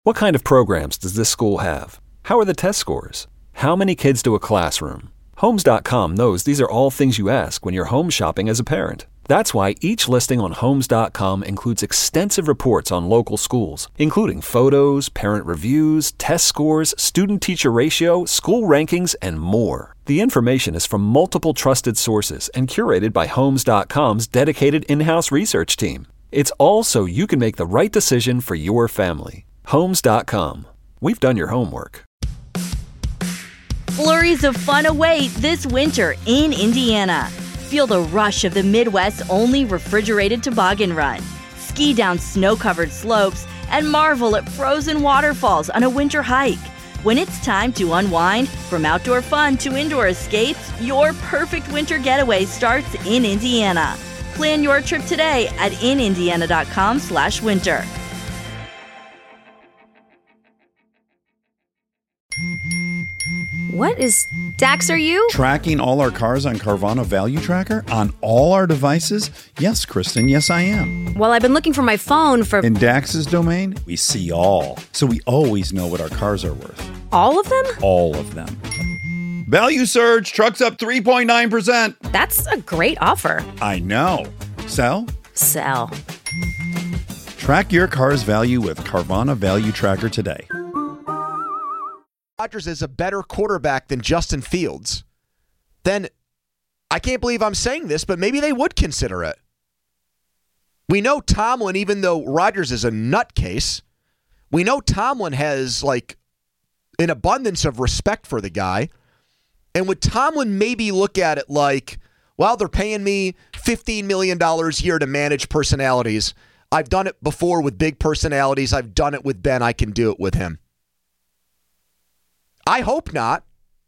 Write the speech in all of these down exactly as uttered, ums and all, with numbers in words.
What kind of programs does this school have? How are the test scores? How many kids do a classroom? Homes dot com knows these are all things you ask when you're home shopping as a parent. That's why each listing on Homes dot com includes extensive reports on local schools, including photos, parent reviews, test scores, student-teacher ratio, school rankings, and more. The information is from multiple trusted sources and curated by Homes dot com's dedicated in-house research team. It's all so you can make the right decision for your family. Homes dot com. We've done your homework. Flurries of fun await this winter in Indiana. Feel the rush of the Midwest's only refrigerated toboggan run. Ski down snow-covered slopes and marvel at frozen waterfalls on a winter hike. When it's time to unwind, from outdoor fun to indoor escapes, your perfect winter getaway starts in Indiana. Plan your trip today at in indiana dot com slash winter. What is Dax, are you? Tracking all our cars on Carvana Value Tracker on all our devices? Yes, Kristen, yes I am. Well, I've been looking for my phone for... In Dax's domain, we see all. So we always know what our cars are worth. All of them? All of them. Value surge, trucks up three point nine percent. That's a great offer. I know. Sell? Sell. Track your car's value with Carvana Value Tracker today. Rodgers is a better quarterback than Justin Fields, then I can't believe I'm saying this, but maybe they would consider it. We know Tomlin, even though Rodgers is a nutcase, we know Tomlin has like an abundance of respect for the guy. And would Tomlin maybe look at it like, well, they're paying me fifteen million dollars a year to manage personalities. I've done it before with big personalities. I've done it with Ben. I can do it with him. I hope not.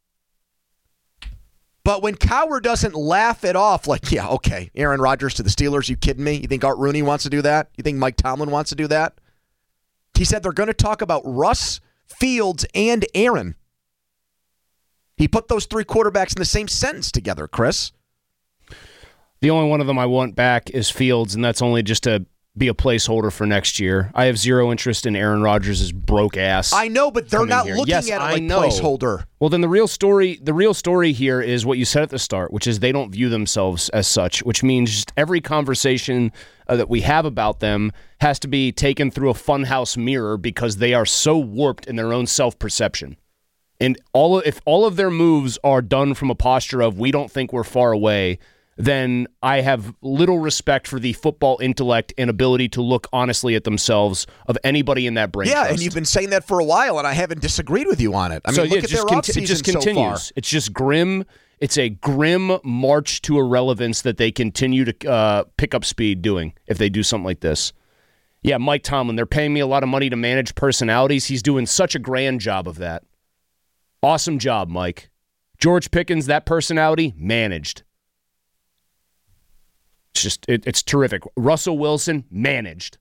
But when Cowher doesn't laugh it off like, yeah, okay, Aaron Rodgers to the Steelers, you kidding me? You think Art Rooney wants to do that? You think Mike Tomlin wants to do that? He said they're going to talk about Russ, Fields, and Aaron. He put those three quarterbacks in the same sentence together, Chris. The only one of them I want back is Fields, and that's only just to be a placeholder for next year. I have zero interest in Aaron Rodgers' broke ass. I know, but they're not here. looking yes, at it I like know. placeholder. Well, then the real story, the real story here is what you said at the start, which is they don't view themselves as such, which means just every conversation uh, that we have about them has to be taken through a funhouse mirror because they are so warped in their own self-perception. And all if all of their moves are done from a posture of we don't think we're far away, then I have little respect for the football intellect and ability to look honestly at themselves of anybody in that brain Yeah, trust. and you've been saying that for a while, and I haven't disagreed with you on it. I mean, so, look yeah, at just their conti- offseason it just so continues. far. It's just grim. It's a grim march to irrelevance that they continue to uh, pick up speed doing if they do something like this. Yeah, Mike Tomlin, they're paying me a lot of money to manage personalities. He's doing such a grand job of that. Awesome job, Mike. George Pickens, that personality, managed. It's just, it, it's terrific. Russell Wilson, managed.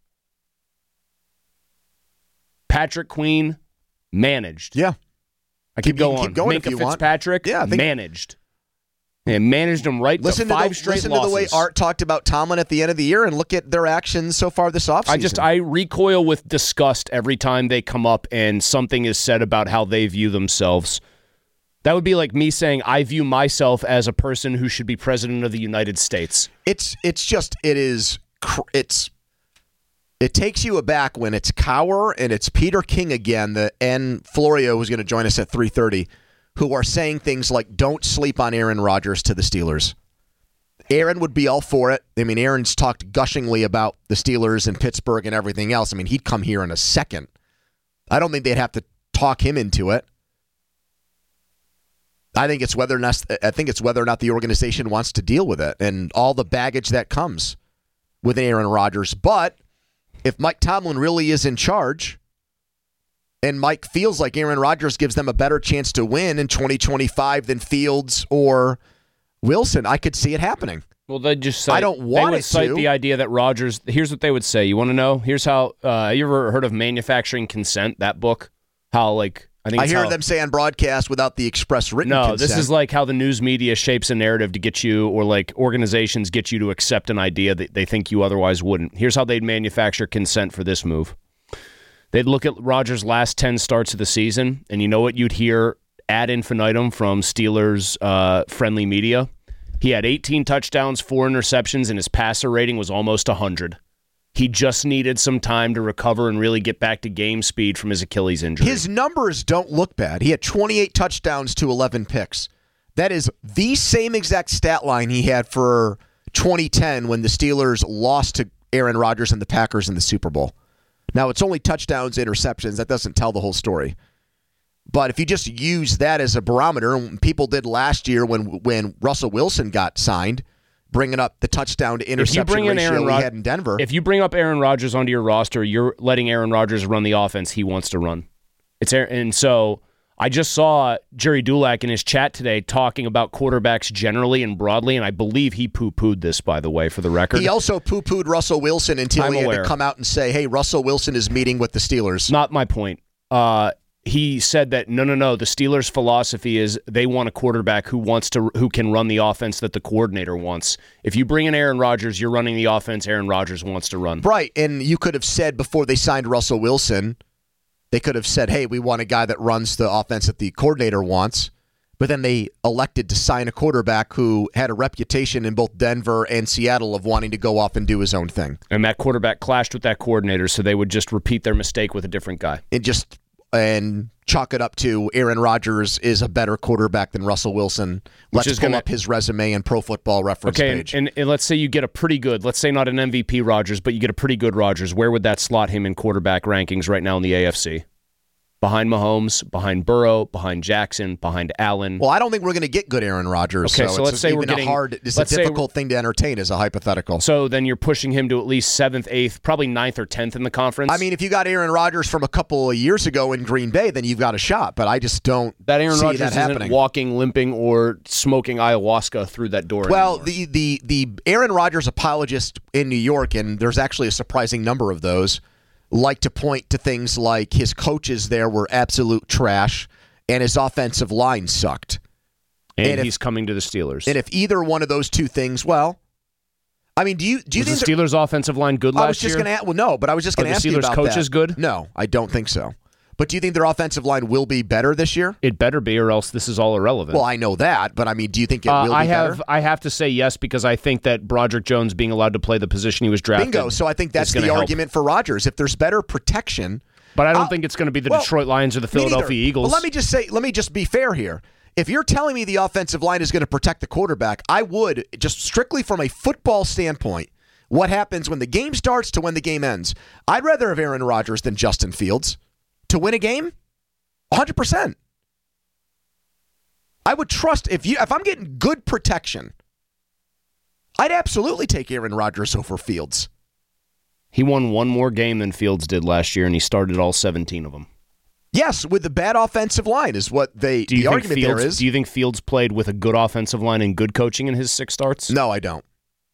Patrick Queen, managed. Yeah. I keep You can going. keep going Minkah if you want. Fitzpatrick, Yeah, I think- managed. And managed them right Listen to to, five the, straight listen losses. to the way Art talked about Tomlin at the end of the year and look at their actions so far this offseason. I just, I recoil with disgust every time they come up and something is said about how they view themselves. That would be like me saying I view myself as a person who should be president of the United States. It's it's just it is it's it takes you aback when it's Cowher and it's Peter King again, the and Florio, who's going to join us at three thirty, who are saying things like "Don't sleep on Aaron Rodgers" to the Steelers. Aaron would be all for it. I mean, Aaron's talked gushingly about the Steelers and Pittsburgh and everything else. I mean, he'd come here in a second. I don't think they'd have to talk him into it. I think it's whether or not I think it's whether or not the organization wants to deal with it and all the baggage that comes with Aaron Rodgers. But if Mike Tomlin really is in charge and Mike feels like Aaron Rodgers gives them a better chance to win in twenty twenty-five than Fields or Wilson, I could see it happening. Well, they just cite, I don't want they would it cite to. the idea that Rodgers. Here's what they would say. You want to know? Here's how. Uh, you ever heard of Manufacturing Consent? That book. How like. I, think I hear how, them say on broadcast without the express written No, consent. this is like how the news media shapes a narrative to get you, or like organizations get you to accept an idea that they think you otherwise wouldn't. Here's how they'd manufacture consent for this move. They'd look at Rodgers' last ten starts of the season, and you know what you'd hear ad infinitum from Steelers uh, friendly media? He had eighteen touchdowns, four interceptions, and his passer rating was almost one hundred. He just needed some time to recover and really get back to game speed from his Achilles injury. His numbers don't look bad. He had twenty-eight touchdowns to eleven picks. That is the same exact stat line he had for twenty ten when the Steelers lost to Aaron Rodgers and the Packers in the Super Bowl. Now, it's only touchdowns, interceptions. That doesn't tell the whole story. But if you just use that as a barometer, and people did last year when when Russell Wilson got signed, bringing up the touchdown to interception ratio he Rod- had in Denver. If you bring up Aaron Rodgers onto your roster, you're letting Aaron Rodgers run the offense he wants to run. It's And so I just saw Jerry Dulac in his chat today talking about quarterbacks generally and broadly, and I believe he poo-pooed this, by the way, for the record. He also poo-pooed Russell Wilson until I'm he aware. had to come out and say, hey, Russell Wilson is meeting with the Steelers. Not my point. Uh, he said that, no, no, no, the Steelers' philosophy is they want a quarterback who wants to, who can run the offense that the coordinator wants. If you bring in Aaron Rodgers, you're running the offense Aaron Rodgers wants to run. Right, and you could have said before they signed Russell Wilson, they could have said, hey, we want a guy that runs the offense that the coordinator wants. But then they elected to sign a quarterback who had a reputation in both Denver and Seattle of wanting to go off and do his own thing. And that quarterback clashed with that coordinator, so they would just repeat their mistake with a different guy. It just and chalk it up to Aaron Rodgers is a better quarterback than Russell Wilson. Let's pull gonna, up his resume and Pro Football Reference okay, page. And, and let's say you get a pretty good, let's say not an M V P Rodgers, but you get a pretty good Rodgers. Where would that slot him in quarterback rankings right now in the A F C? Behind Mahomes, behind Burrow, behind Jackson, behind Allen. Well, I don't think we're going to get good Aaron Rodgers. Okay, so, so it's let's say even we're getting a hard. It's a difficult thing to entertain as a hypothetical. So then you're pushing him to at least seventh, eighth, probably ninth or tenth in the conference. I mean, if you got Aaron Rodgers from a couple of years ago in Green Bay, then you've got a shot. But I just don't that Aaron see Rodgers that isn't happening. walking, limping, or smoking ayahuasca through that door. Well, anymore. the the the Aaron Rodgers apologists in New York, and there's actually a surprising number of those, like to point to things like his coaches there were absolute trash. And his offensive line sucked. And, and he's if, coming to the Steelers. And if either one of those two things, well, I mean, do you do you was think the Steelers' offensive line good last year? I was just going to well, no, but I was just going to ask you about that. Are the Steelers' coaches good? No, I don't think so. But do you think their offensive line will be better this year? It better be, or else this is all irrelevant. Well, I know that, but I mean, do you think it uh, will be I have, better? I have to say yes, because I think that Broderick Jones being allowed to play the position he was drafted. Bingo. So I think that's the help. argument for Rodgers. If there's better protection. But I don't I'll, think it's going to be the well, Detroit Lions or the Philadelphia Eagles. Well, let me just say, let me just be fair here. If you're telling me the offensive line is going to protect the quarterback, I would, just strictly from a football standpoint, what happens when the game starts to when the game ends. I'd rather have Aaron Rodgers than Justin Fields. To win a game, one hundred percent. I would trust, if you if I'm getting good protection, I'd absolutely take Aaron Rodgers over Fields. He won one more game than Fields did last year, and he started all seventeen of them. Yes, with the bad offensive line is what they. Do you the think argument Fields, there is. Do you think Fields played with a good offensive line and good coaching in his six starts? No, I don't.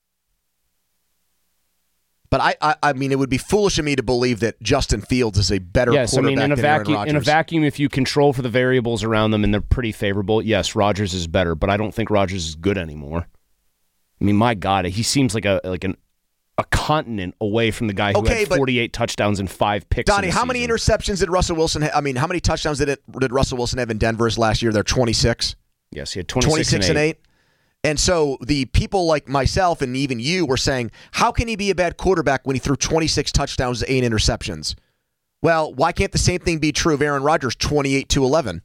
But I, I, I mean, it would be foolish of me to believe that Justin Fields is a better yes, quarterback I mean, in a than Aaron vacuum, Rodgers. in a vacuum, if you control for the variables around them and they're pretty favorable, yes, Rodgers is better. But I don't think Rodgers is good anymore. I mean, my God, he seems like a like an a continent away from the guy who okay, had forty-eight touchdowns and five picks. Donnie, in how season. many interceptions did Russell Wilson have? I mean, how many touchdowns did it did Russell Wilson have in Denver's last year? They're twenty-six. Yes, he had twenty-six, twenty-six and, and eight. eight. And so the people like myself and even you were saying, how can he be a bad quarterback when he threw twenty-six touchdowns to eight interceptions? Well, why can't the same thing be true of Aaron Rodgers, twenty-eight to eleven?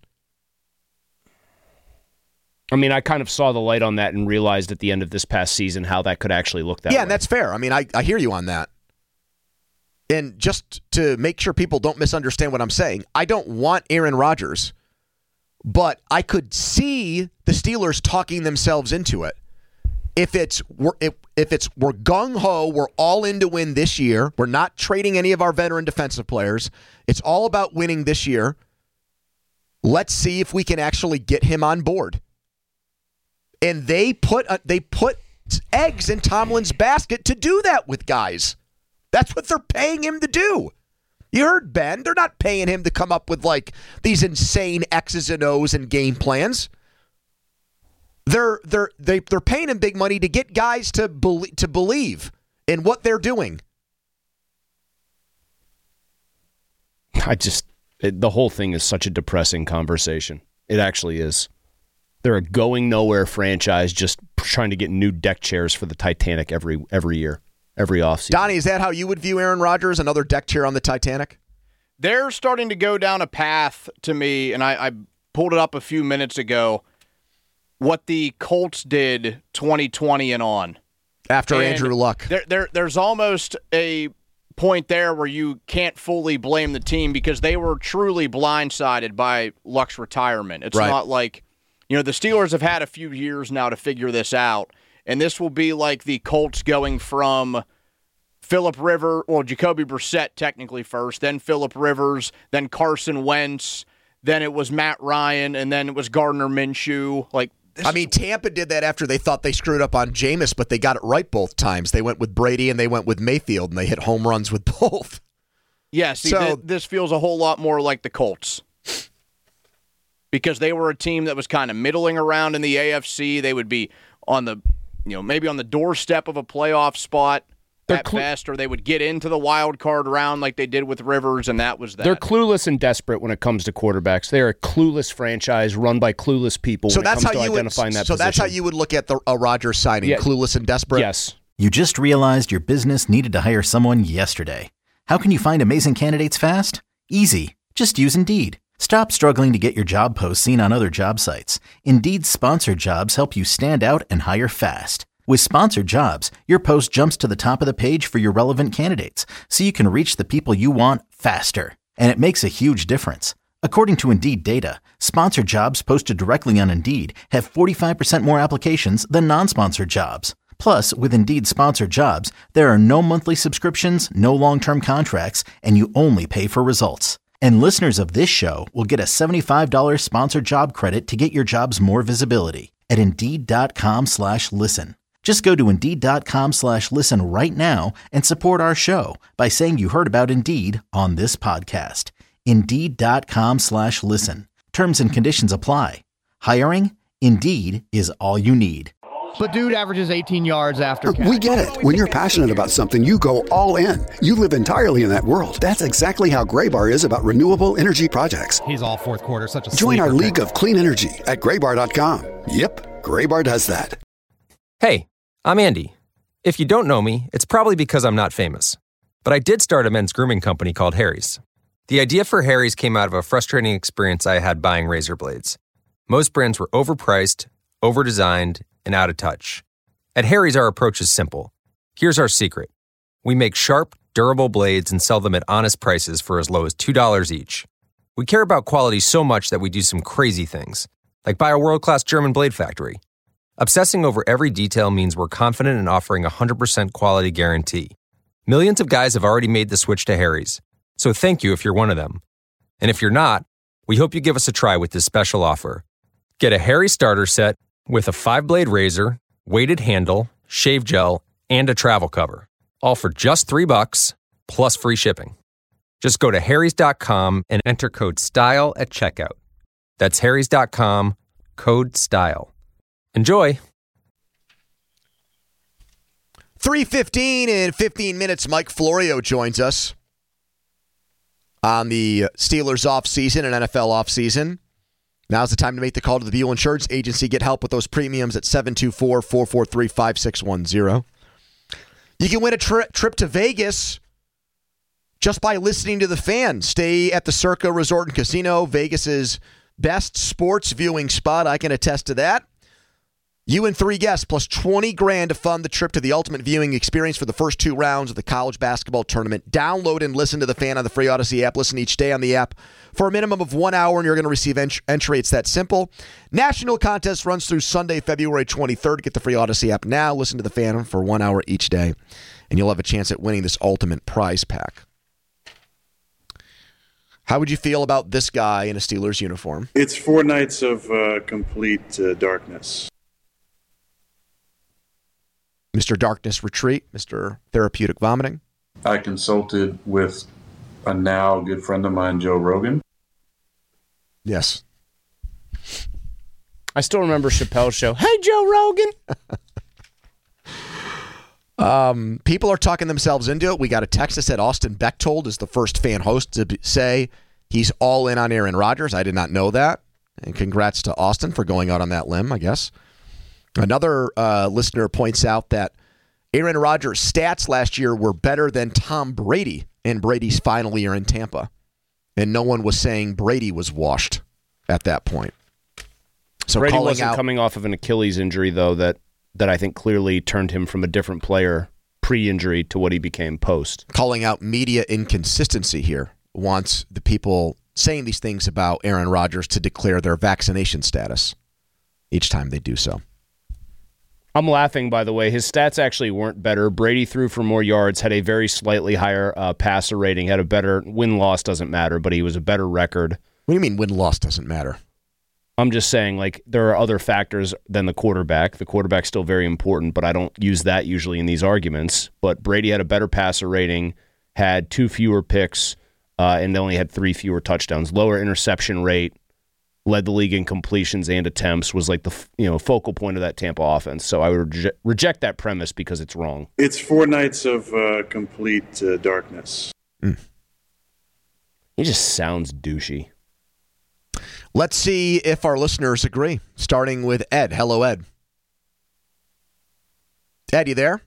I mean, I kind of saw the light on that and realized at the end of this past season how that could actually look that yeah, way. and that's fair. I mean, I, I hear you on that. And just to make sure people don't misunderstand what I'm saying, I don't want Aaron Rodgers, but I could see the Steelers talking themselves into it. If it's we're, if, if it's we're gung-ho, we're all in to win this year, we're not trading any of our veteran defensive players, it's all about winning this year, let's see if we can actually get him on board. And they put uh, they put eggs in Tomlin's basket to do that with guys. That's what they're paying him to do. You heard Ben. They're not paying him to come up with like these insane X's and O's and game plans. They're they're they, they're paying him big money to get guys to believe to believe in what they're doing. I just, it, the whole thing is such a depressing conversation. It actually is. They're a going nowhere franchise just trying to get new deck chairs for the Titanic every every year, every offseason. Donnie, is that how you would view Aaron Rodgers, another deck chair on the Titanic? They're starting to go down a path to me, and I, I pulled it up a few minutes ago, what the Colts did twenty twenty and on. After and Andrew Luck. There, there, there's almost a point there where you can't fully blame the team because they were truly blindsided by Luck's retirement. It's right. not like, you know, the Steelers have had a few years now to figure this out, and this will be like the Colts going from Phillip Rivers, well, Jacoby Brissett technically first, then Phillip Rivers, then Carson Wentz, then it was Matt Ryan, and then it was Gardner Minshew. Like, I mean, Tampa did that after they thought they screwed up on Jameis, but they got it right both times. They went with Brady and they went with Mayfield, and they hit home runs with both. Yeah, see, so, th- this feels a whole lot more like the Colts. Because they were a team that was kind of middling around in the A F C. They would be on the, you know, maybe on the doorstep of a playoff spot They're at clu- best, or they would get into the wild card round like they did with Rivers, and that was that. They're clueless and desperate when it comes to quarterbacks. They're a clueless franchise run by clueless people so when that's it comes how to you identifying would, that So position. that's how you would look at the a Rodgers signing, Yeah. clueless and desperate? Yes. You just realized your business needed to hire someone yesterday. How can you find amazing candidates fast? Easy. Just use Indeed. Stop struggling to get your job posts seen on other job sites. Indeed's sponsored jobs help you stand out and hire fast. With sponsored jobs, your post jumps to the top of the page for your relevant candidates, so you can reach the people you want faster. And it makes a huge difference. According to Indeed data, sponsored jobs posted directly on Indeed have forty-five percent more applications than non-sponsored jobs. Plus, with Indeed sponsored jobs, there are no monthly subscriptions, no long-term contracts, and you only pay for results. And listeners of this show will get a seventy-five dollars sponsored job credit to get your jobs more visibility at Indeed.com slash listen. Just go to Indeed.com slash listen right now and support our show by saying you heard about Indeed on this podcast. Indeed.com slash listen. Terms and conditions apply. Hiring? Indeed is all you need. But dude averages eighteen yards after catch. We get it. When you're passionate about something, you go all in. You live entirely in that world. That's exactly how Graybar is about renewable energy projects. He's all fourth quarter, such a Join our sleeper league pick. of clean energy at graybar dot com. Yep, Graybar does that. Hey, I'm Andy. If you don't know me, it's probably because I'm not famous. But I did start a men's grooming company called Harry's. The idea for Harry's came out of a frustrating experience I had buying razor blades. Most brands were overpriced, overdesigned, and out of touch. At Harry's, our approach is simple. Here's our secret. We make sharp, durable blades and sell them at honest prices for as low as two dollars each. We care about quality so much that we do some crazy things, like buy a world-class German blade factory. Obsessing over every detail means we're confident in offering a one hundred percent quality guarantee. Millions of guys have already made the switch to Harry's, so thank you if you're one of them. And if you're not, we hope you give us a try with this special offer. Get a Harry's starter set with a five-blade razor, weighted handle, shave gel, and a travel cover. All for just three bucks, plus free shipping. Just go to harrys dot com and enter code STYLE at checkout. That's harrys dot com, code STYLE. Enjoy! three fifteen in fifteen minutes, Mike Florio joins us on the Steelers offseason and N F L offseason. Now's the time to make the call to the Buell Insurance Agency. Get help with those premiums at seven two four, four four three, five six one zero. You can win a tri- trip to Vegas just by listening to the Fan. Stay at the Circa Resort and Casino, Vegas's best sports viewing spot. I can attest to that. You and three guests plus twenty grand to fund the trip to the ultimate viewing experience for the first two rounds of the college basketball tournament. Download and listen to the Fan on the free Odyssey app. Listen each day on the app for a minimum of one hour, and you're going to receive ent- entry. It's that simple. National contest runs through Sunday, February twenty-third. Get the free Odyssey app now. Listen to the Fan for one hour each day, and you'll have a chance at winning this ultimate prize pack. How would you feel about this guy in a Steelers uniform? It's four nights of uh, complete uh, darkness. Mister Darkness Retreat, Mister Therapeutic Vomiting. I consulted with a now good friend of mine, Joe Rogan. Yes. I still remember Chappelle's show. Hey, Joe Rogan. Um, people are talking themselves into it. We got a text that said Austin Bechtold is the first fan host to b- say he's all in on Aaron Rodgers. I did not know that. And congrats to Austin for going out on that limb, I guess. Another uh, listener points out that Aaron Rodgers' stats last year were better than Tom Brady in Brady's final year in Tampa. And no one was saying Brady was washed at that point. So Brady calling wasn't out, coming off of an Achilles injury, though, that, that I think clearly turned him from a different player pre-injury to what he became post. Calling out media inconsistency here. Wants the people saying these things about Aaron Rodgers to declare their vaccination status each time they do so. I'm laughing, by the way. His stats actually weren't better. Brady threw for more yards, had a very slightly higher uh, passer rating, had a better win-loss, doesn't matter, but he was a better record. What do you mean win-loss doesn't matter? I'm just saying, like, there are other factors than the quarterback. The quarterback's still very important, but I don't use that usually in these arguments. But Brady had a better passer rating, had two fewer picks, uh, and only had three fewer touchdowns. Lower interception rate, led the league in completions and attempts, was like the you know focal point of that Tampa offense. So I would reje- reject that premise because it's wrong. It's four nights of uh, complete uh, darkness. Mm. He just sounds douchey. Let's see if our listeners agree, starting with Ed. Hello, Ed. Ed, you there?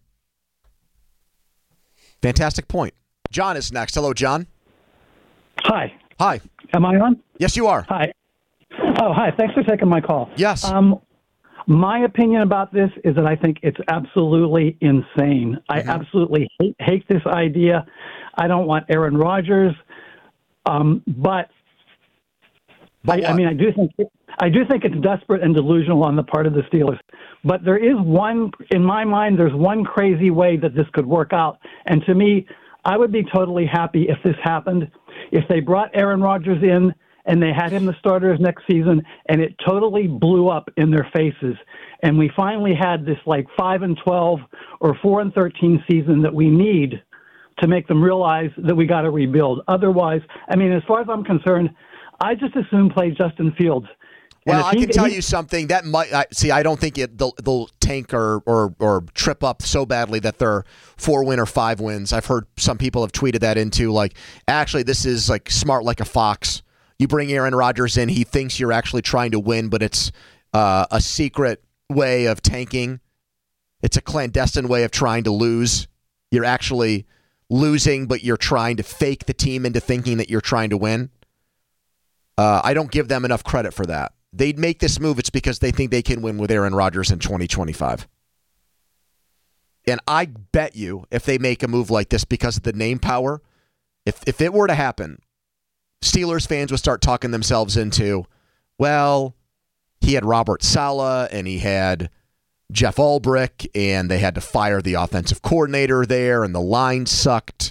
Fantastic point. John is next. Hello, John. Hi. Hi. Am I on? Yes, you are. Hi. Oh, hi. Thanks for taking my call. Yes. Um, my opinion about this is that I think it's absolutely insane. I Mm-hmm. absolutely hate, hate this idea. I don't want Aaron Rodgers. Um, but But I, I mean, I do think I do think it's desperate and delusional on the part of the Steelers. But there is one, in my mind, there's one crazy way that this could work out. And to me, I would be totally happy if this happened. If they brought Aaron Rodgers in and they had him the starters next season, and it totally blew up in their faces, and we finally had this like five and twelve or four and thirteen season that we need to make them realize that we got to rebuild. Otherwise, I mean, as far as I'm concerned, I just assume play Justin Fields. Well, And if I he- can tell he- you something that might I, see. I don't think it they'll, they'll tank or, or or trip up so badly that they're four win or five wins. I've heard some people have tweeted that into like, actually, this is like smart like a fox. You bring Aaron Rodgers in, he thinks you're actually trying to win, but it's uh, a secret way of tanking. It's a clandestine way of trying to lose. You're actually losing, but you're trying to fake the team into thinking that you're trying to win. Uh, I don't give them enough credit for that. They'd make this move, it's because they think they can win with Aaron Rodgers in twenty twenty-five. And I bet you if they make a move like this because of the name power, if if it were to happen, Steelers fans would start talking themselves into, well, he had Robert Saleh and he had Jeff Ulbrich and they had to fire the offensive coordinator there and the line sucked.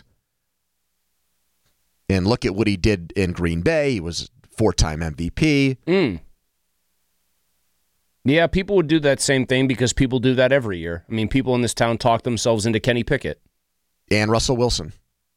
And look at what he did in Green Bay. He was four-time M V P. Mm. Yeah, people would do that same thing because people do that every year. I mean, people in this town talk themselves into Kenny Pickett. And Russell Wilson.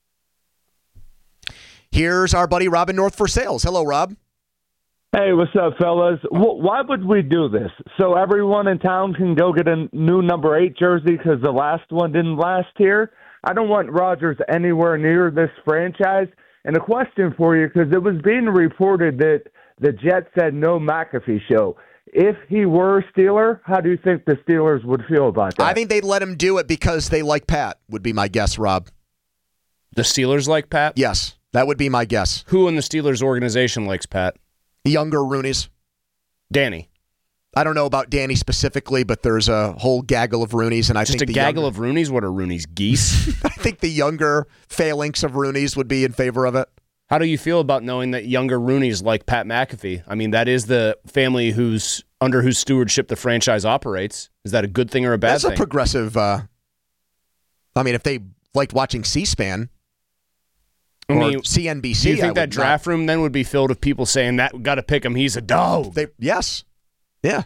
Here's our buddy Robin North for sales. Hello, Rob. Hey, what's up, fellas? W- why would we do this? So everyone in town can go get a new number eight jersey because the last one didn't last here? I don't want Rodgers anywhere near this franchise. And a question for you, because it was being reported that the Jets said no McAfee show. If he were a Steeler, how do you think the Steelers would feel about that? I think they'd let him do it because they like Pat, would be my guess, Rob. The Steelers like Pat? Yes, that would be my guess. Who in the Steelers organization likes Pat? Younger Roonies. Danny. I don't know about Danny specifically, but there's a whole gaggle of Roonies, and I Just think a the gaggle younger, of Roonies? What are Roonies, geese? I think the younger phalanx of Roonies would be in favor of it. How do you feel about knowing that younger Roonies like Pat McAfee? I mean, that is the family whose under whose stewardship the franchise operates. Is that a good thing or a bad That's thing? That's a progressive. Uh, I mean, if they liked watching C-SPAN I or mean, C N B C, do you think I that would draft not. room then would be filled with people saying that got to pick him? He's a dog. They, yes, yeah,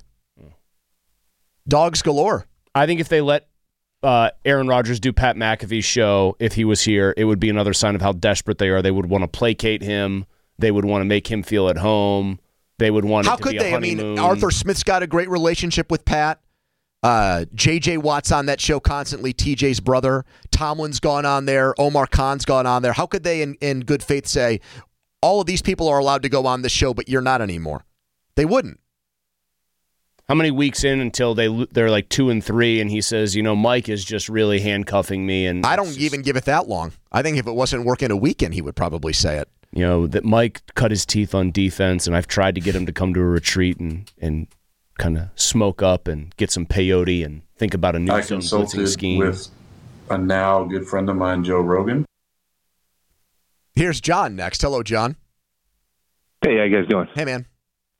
dogs galore. I think if they let uh, Aaron Rodgers do Pat McAfee's show, if he was here, it would be another sign of how desperate they are. They would want to placate him. They would want to make him feel at home. They would want How it to could be they? a I mean, honeymoon. Arthur Smith's got a great relationship with Pat. Uh, J J Watt's on that show constantly, T J's brother. Tomlin's gone on there. Omar Khan's gone on there. How could they, in, in good faith, say, all of these people are allowed to go on the show, but you're not anymore? They wouldn't. How many weeks in until they, they're like two and three, and he says, you know, Mike is just really handcuffing me? And I don't even give it that long. I think if it wasn't working a weekend, he would probably say it. You know, that Mike cut his teeth on defense, and I've tried to get him to come to a retreat and, and kind of smoke up and get some peyote and think about a new I zone blitzing consulted scheme. with a now good friend of mine, Joe Rogan. Here's John next. Hello, John. Hey, how you guys doing? Hey, man.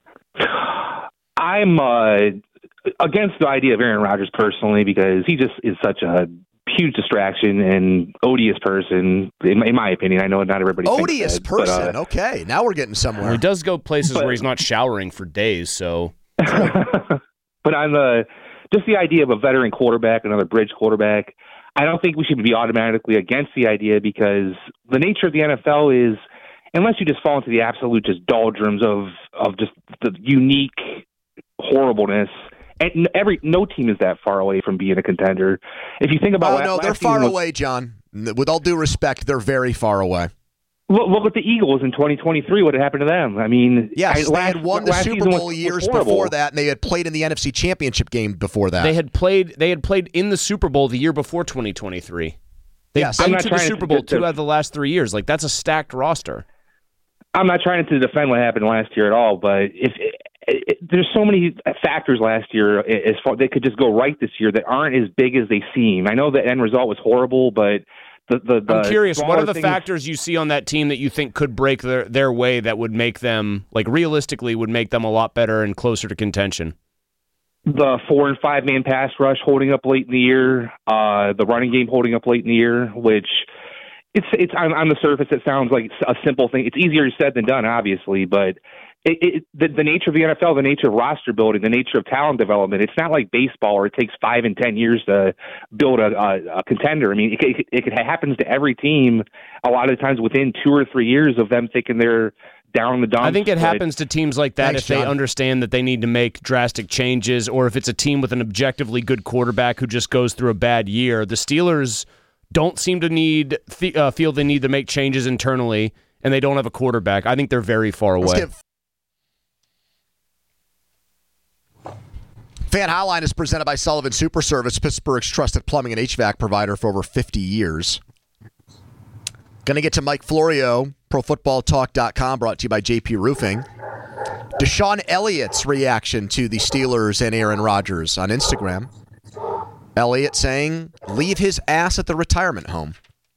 I'm uh, against the idea of Aaron Rodgers personally because he just is such a huge distraction and odious person, in, in my opinion. I know not everybody Odious thinks that, person. But, uh, okay, now we're getting somewhere. Well, he does go places But- where he's not showering for days, so... but on the just the idea of a veteran quarterback, another bridge quarterback, I don't think we should be automatically against the idea because the nature of the N F L is, unless you just fall into the absolute just doldrums of of just the unique horribleness. And every no team is that far away from being a contender. If you think about, Oh, last, no, they're last far season was- away, John. With all due respect, they're very far away. Look, look at the Eagles in twenty twenty-three. What had happened to them? I mean, Yes, I, they last, had won the last Super season Bowl was, years was horrible. before that, and they had played in the N F C Championship game before that. They had played They had played in the Super Bowl the year before twenty twenty-three. They've Yes. been I'm not to the trying to- Super Bowl to- two out of the last three years. Like, that's a stacked roster. I'm not trying to defend what happened last year at all, but if it, it, there's so many factors last year as far they could just go right this year that aren't as big as they seem. I know the end result was horrible, but the the, the I'm curious, what are the things, factors you see on that team that you think could break their, their way that would make them, like realistically, would make them a lot better and closer to contention? The four and five man pass rush holding up late in the year, uh, the running game holding up late in the year, which it's it's on, on the surface it sounds like a simple thing. It's easier said than done, obviously, but it, it, the, the nature of the N F L, the nature of roster building, the nature of talent development, it's not like baseball where it takes five and ten years to build a, a, a contender. I mean, it, it, it happens to every team a lot of the times within two or three years of them thinking they're down in the dumps. I think it but- happens to teams like that Thanks, if they John. understand that they need to make drastic changes, or if it's a team with an objectively good quarterback who just goes through a bad year. The Steelers don't seem to need th- uh, feel they need to make changes internally, and they don't have a quarterback. I think they're very far Let's away. get Fan Hotline is presented by Sullivan Super Service, Pittsburgh's trusted plumbing and H V A C provider for over fifty years. Going to get to Mike Florio, pro football talk dot com, brought to you by J P Roofing. Deshaun Elliott's reaction to the Steelers and Aaron Rodgers on Instagram. Elliott saying, leave his ass at the retirement home.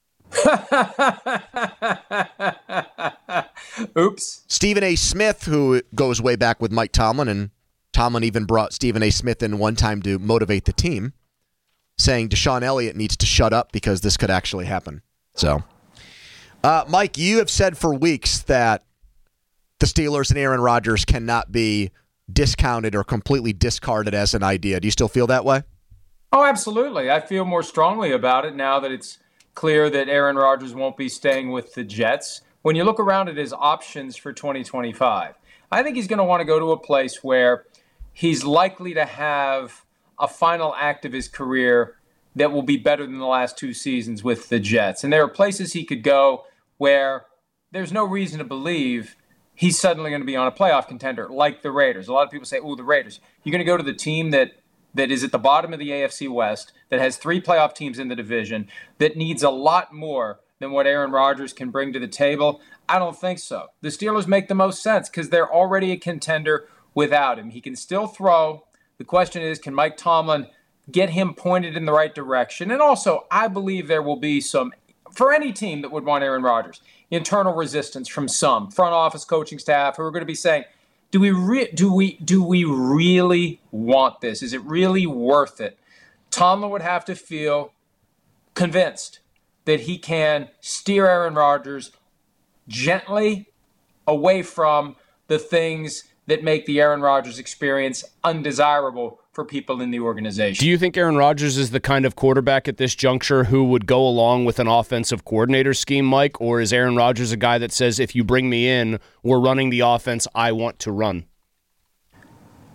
Oops. Stephen A. Smith, who goes way back with Mike Tomlin, and Tomlin even brought Stephen A. Smith in one time to motivate the team, saying Deshaun Elliott needs to shut up because this could actually happen. So, uh, Mike, you have said for weeks that the Steelers and Aaron Rodgers cannot be discounted or completely discarded as an idea. Do you still feel that way? Oh, absolutely. I feel more strongly about it now that it's clear that Aaron Rodgers won't be staying with the Jets. When you look around at his options for twenty twenty-five, I think he's going to want to go to a place where he's likely to have a final act of his career that will be better than the last two seasons with the Jets. And there are places he could go where there's no reason to believe he's suddenly going to be on a playoff contender like the Raiders. A lot of people say, oh, the Raiders. You're going to go to the team that that is at the bottom of the A F C West, that has three playoff teams in the division, that needs a lot more than what Aaron Rodgers can bring to the table? I don't think so. The Steelers make the most sense because they're already a contender without him. He can still throw. The question is, can Mike Tomlin get him pointed in the right direction? And also, I believe there will be some, for any team that would want Aaron Rodgers, internal resistance from some front office coaching staff who are going to be saying, Do we re- do we do we really want this? Is it really worth it? Tomlin would have to feel convinced that he can steer Aaron Rodgers gently away from the things that make the Aaron Rodgers experience undesirable for people in the organization. Do you think Aaron Rodgers is the kind of quarterback at this juncture who would go along with an offensive coordinator scheme, Mike? Or is Aaron Rodgers a guy that says, if you bring me in, we're running the offense I want to run?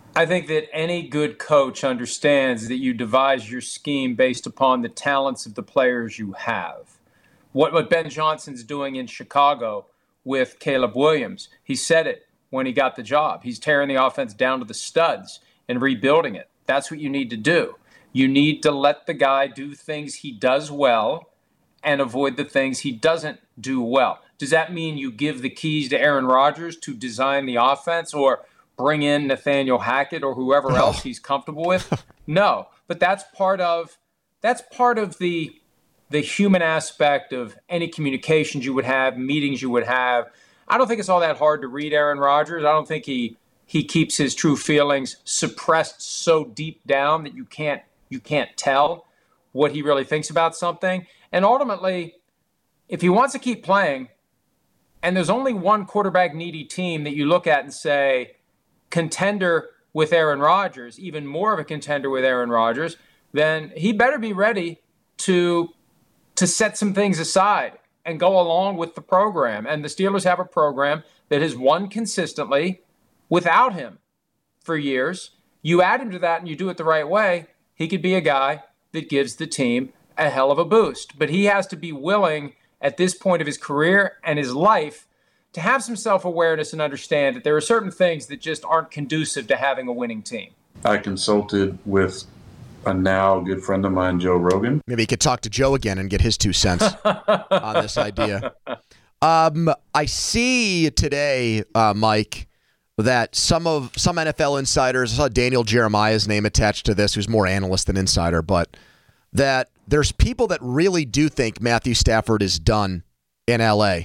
I think that any good coach understands that you devise your scheme based upon the talents of the players you have. What, what Ben Johnson's doing in Chicago with Caleb Williams, he said it when he got the job. He's tearing the offense down to the studs and rebuilding it. That's what you need to do. You need to let the guy do things he does well and avoid the things he doesn't do well. Does that mean you give the keys to Aaron Rodgers to design the offense or bring in Nathaniel Hackett or whoever else he's comfortable with? No, but that's part of that's part of the the human aspect of any communications you would have, meetings you would have. I don't think it's all that hard to read Aaron Rodgers. I don't think he he keeps his true feelings suppressed so deep down that you can't you can't tell what he really thinks about something. And ultimately, if he wants to keep playing, and there's only one quarterback needy team that you look at and say, contender with Aaron Rodgers, even more of a contender with Aaron Rodgers, then he better be ready to to set some things aside and go along with the program. And the Steelers have a program that has won consistently without him for years. You add him to that and you do it the right way, he could be a guy that gives the team a hell of a boost. But he has to be willing at this point of his career and his life to have some self-awareness and understand that there are certain things that just aren't conducive to having a winning team. I consulted with a now good friend of mine, Joe Rogan. Maybe you could talk to Joe again and get his two cents on this idea. Um, I see today, uh, Mike, that some of some N F L insiders, I saw Daniel Jeremiah's name attached to this, who's more analyst than insider, but that there's people that really do think Matthew Stafford is done in L A.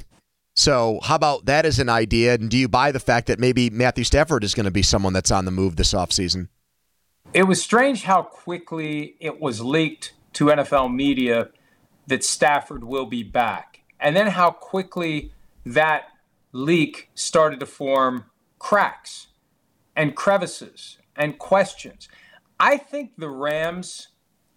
So how about that as an idea? And do you buy the fact that maybe Matthew Stafford is going to be someone that's on the move this offseason? It was strange how quickly it was leaked to N F L media that Stafford will be back. And then how quickly that leak started to form cracks and crevices and questions. I think the Rams,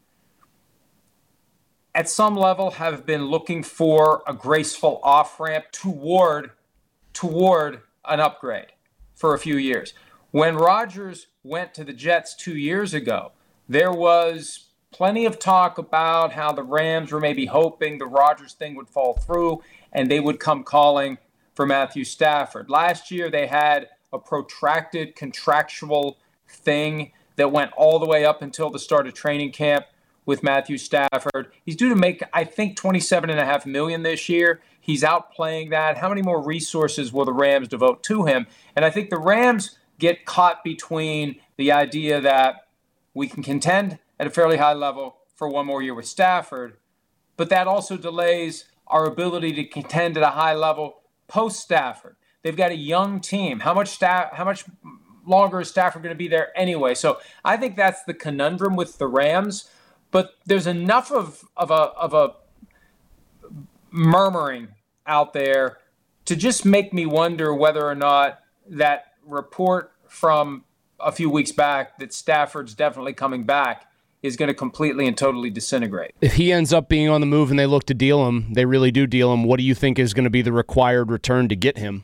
at some level, have been looking for a graceful off-ramp toward, toward an upgrade for a few years. When Rodgers went to the Jets two years ago, there was plenty of talk about how the Rams were maybe hoping the Rodgers thing would fall through and they would come calling for Matthew Stafford. Last year, they had a protracted contractual thing that went all the way up until the start of training camp with Matthew Stafford. He's due to make, I think, twenty-seven point five million dollars this year. He's outplaying that. How many more resources will the Rams devote to him? And I think the Rams get caught between the idea that we can contend at a fairly high level for one more year with Stafford, but that also delays our ability to contend at a high level post-Stafford. They've got a young team. How much staff? How much longer is Stafford going to be there anyway? So I think that's the conundrum with the Rams. But there's enough of of a of a murmuring out there to just make me wonder whether or not that report from a few weeks back that Stafford's definitely coming back is going to completely and totally disintegrate. If he ends up being on the move and they look to deal him, they really do deal him, what do you think is going to be the required return to get him?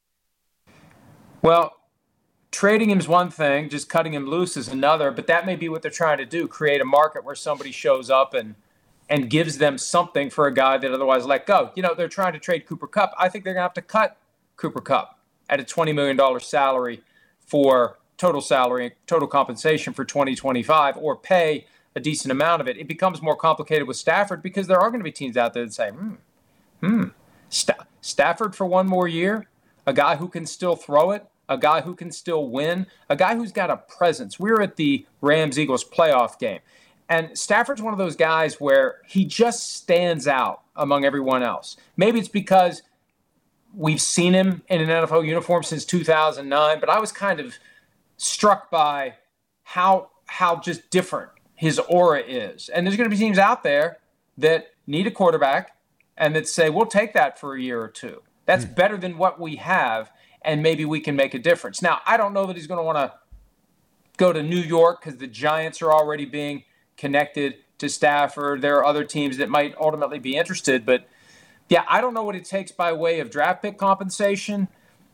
Well, trading him is one thing, just cutting him loose is another, but that may be what they're trying to do, create a market where somebody shows up and and gives them something for a guy that otherwise let go. You know, they're trying to trade Cooper Kupp. I think they're going to have to cut Cooper Kupp at a twenty million dollars salary for total salary, total compensation for twenty twenty-five, or pay a decent amount of it. It becomes more complicated with Stafford because there are going to be teams out there that say, hmm, hmm, St- Stafford for one more year, a guy who can still throw it, a guy who can still win, a guy who's got a presence. We were at the Rams-Eagles playoff game, and Stafford's one of those guys where he just stands out among everyone else. Maybe it's because we've seen him in an N F L uniform since two thousand nine, but I was kind of struck by how how just different his aura is. And there's going to be teams out there that need a quarterback and that say, we'll take that for a year or two. That's mm. better than what we have, and maybe we can make a difference. Now, I don't know that he's going to want to go to New York because the Giants are already being connected to Stafford. There are other teams that might ultimately be interested. But, yeah, I don't know what it takes by way of draft pick compensation.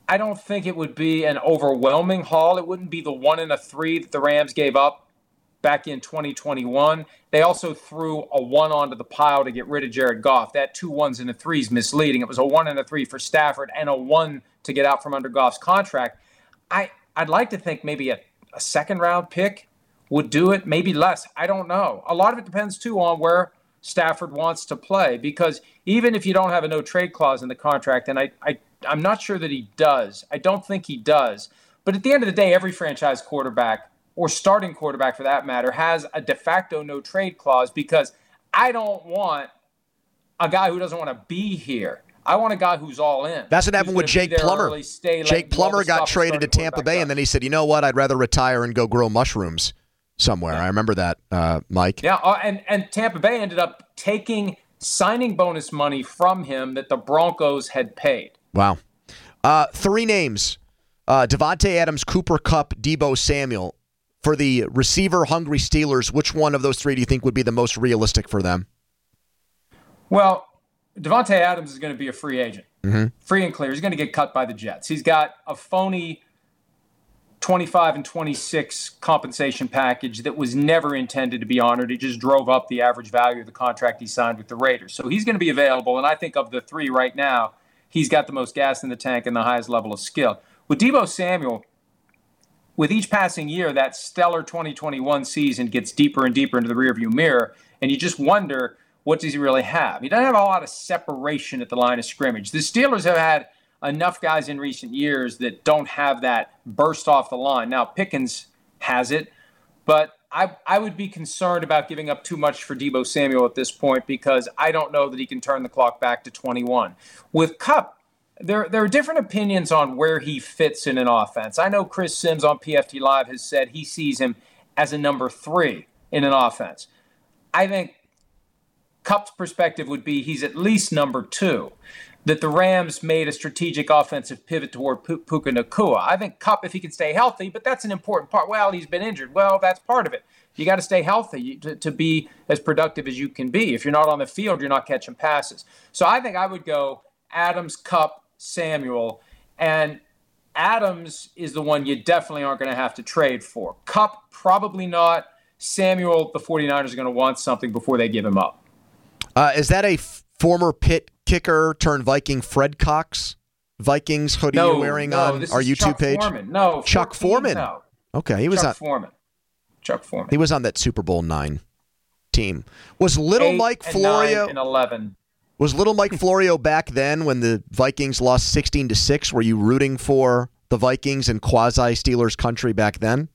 I don't think it would be an overwhelming haul. It wouldn't be the one and a three that the Rams gave up back in twenty twenty-one. They also threw a one onto the pile to get rid of Jared Goff. That two ones and a three is misleading. It was a one and a three for Stafford and a one to get out from under Goff's contract. I, I'd like to think maybe a, a second round pick would do it, maybe less. I don't know. A lot of it depends, too, on where Stafford wants to play, because even if you don't have a no-trade clause in the contract, and I, I, I'm not sure that he does. I don't think he does. But at the end of the day, every franchise quarterback, or starting quarterback for that matter, has a de facto no-trade clause, because I don't want a guy who doesn't want to be here. I want a guy who's all in. That's what happened with Jake Plummer. Early, late, Jake Plummer got traded to Tampa Bay, and then he said, you know what, I'd rather retire and go grow mushrooms somewhere. Yeah. I remember that, uh, Mike. Yeah, uh, and, and Tampa Bay ended up taking signing bonus money from him that the Broncos had paid. Wow. Uh, three names, uh, Devontae Adams, Cooper Kupp, Deebo Samuel. For the receiver-hungry Steelers, which one of those three do you think would be the most realistic for them? Well, Devontae Adams is going to be a free agent. Mm-hmm. Free and clear. He's going to get cut by the Jets. He's got a phony twenty-five and twenty-six compensation package that was never intended to be honored. It just drove up the average value of the contract he signed with the Raiders. So he's going to be available, and I think of the three right now, he's got the most gas in the tank and the highest level of skill. With Deebo Samuel, with each passing year, that stellar twenty twenty-one season gets deeper and deeper into the rearview mirror, and you just wonder, what does he really have? He doesn't have a lot of separation at the line of scrimmage. The Steelers have had enough guys in recent years that don't have that burst off the line. Now, Pickens has it, but I, I would be concerned about giving up too much for Deebo Samuel at this point, because I don't know that he can turn the clock back to twenty-one. With Kupp, There, there are different opinions on where he fits in an offense. I know Chris Sims on P F T Live has said he sees him as a number three in an offense. I think Kupp's perspective would be he's at least number two, that the Rams made a strategic offensive pivot toward P- Puka Nacua. I think Kupp, if he can stay healthy, but that's an important part. Well, he's been injured. Well, that's part of it. You got to stay healthy to, to be as productive as you can be. If you're not on the field, you're not catching passes. So I think I would go Adams, Kupp, Samuel, and Adams is the one you definitely aren't going to have to trade for. Kupp, probably not. Samuel, the 49ers are going to want something before they give him up. Uh, is that a f- former Pitt kicker turned Viking Fred Cox Vikings hoodie no, you're wearing no, on this our is YouTube Chuck page? Foreman. No, Chuck fourteen, Foreman. No. Okay, he was Chuck on Foreman. Chuck Foreman. He was on that Super Bowl nine team. Was little Eight Mike and Florio nine and eleven. Was little Mike Florio back then when the Vikings lost sixteen to six? Were you rooting for the Vikings in quasi Steelers country back then?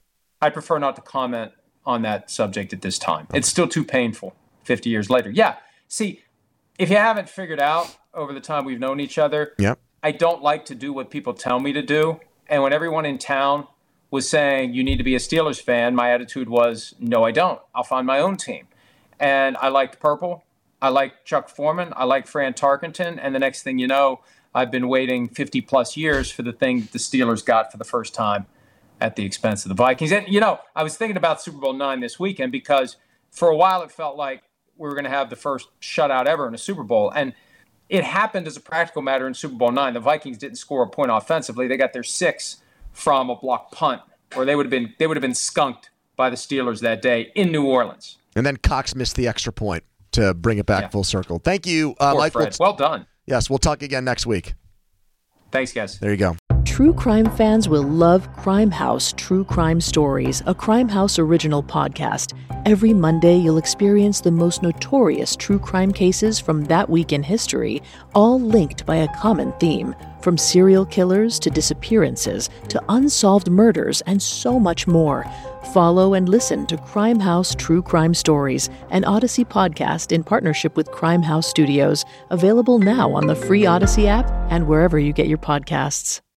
I prefer not to comment on that subject at this time. It's still too painful fifty years later. Yeah. See, if you haven't figured out over the time we've known each other, yep. I don't like to do what people tell me to do. And when everyone in town was saying you need to be a Steelers fan, my attitude was, no, I don't. I'll find my own team. And I liked purple. I like Chuck Foreman. I like Fran Tarkenton. And the next thing you know, I've been waiting fifty plus years for the thing that the Steelers got for the first time at the expense of the Vikings. And, you know, I was thinking about Super Bowl nine this weekend because for a while it felt like we were going to have the first shutout ever in a Super Bowl. And it happened as a practical matter in Super Bowl nine. The Vikings didn't score a point offensively. They got their six from a block punt, or they would have been they would have been skunked by the Steelers that day in New Orleans. And then Cox missed the extra point to bring it back yeah. full circle. Thank you, uh, Poor Mike. Fred. Well done. Yes, we'll talk again next week. Thanks, guys. There you go. True crime fans will love Crime House True Crime Stories, a Crime House original podcast. Every Monday, you'll experience the most notorious true crime cases from that week in history, all linked by a common theme. From serial killers to disappearances to unsolved murders and so much more. Follow and listen to Crime House True Crime Stories, an Odyssey podcast in partnership with Crime House Studios, available now on the free Odyssey app and wherever you get your podcasts.